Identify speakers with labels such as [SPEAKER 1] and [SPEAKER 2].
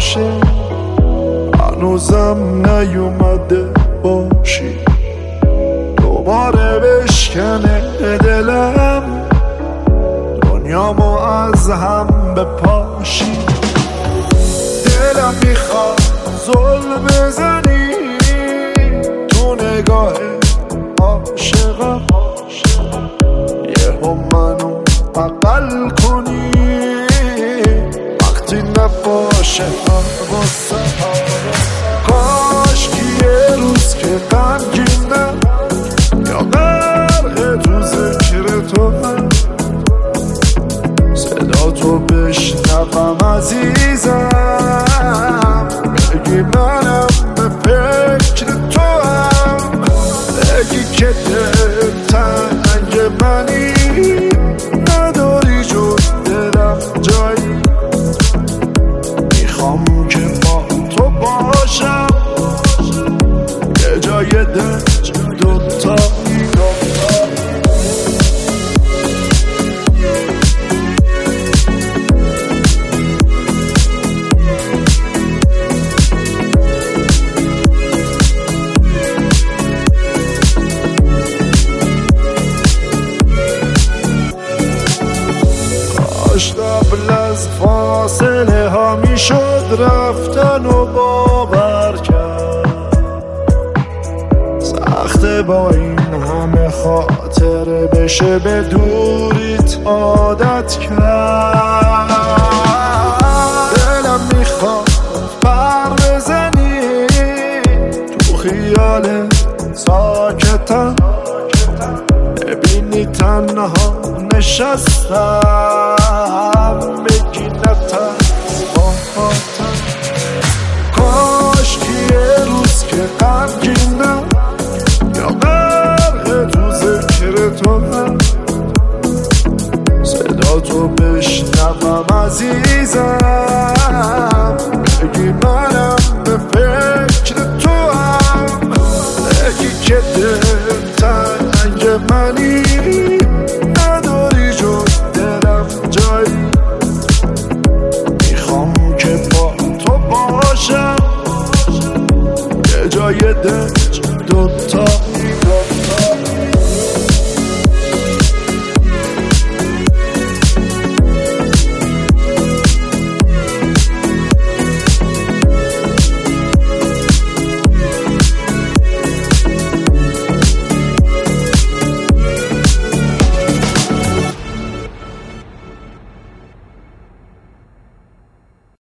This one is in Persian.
[SPEAKER 1] باشه، هنوزم نیومده باشی، دوباره بشکنه دلم، دنیامو از هم بپاشی. دلم میخواد زل بزنی تو نگاه عاشقم، یهو منو بغل کنی وقتی نباشه حواسم. کاش که یه روز که غمگینم یا غرق تو ذکر تو، صدا تو بشنوم عزیزم، بگی منم به فکر تو هم، بگی که دلتنگ منی، نداری جز دلم جایی، میخوام که با تو باشم یه جای دل دوتایی. قبل از فاصله ها میشد رفتن و باور کرد، سخته با این همه خاطره بشه به دوریت عادت کرد. دلم میخواد پر بزنی تو خیال ساکتم، ببینی تنها نشستم، بگی نترس باهاتم. کاش که یه روز که غمگینم یا غرق تو ذکر تو، صدا تو بشنوم عزیزم،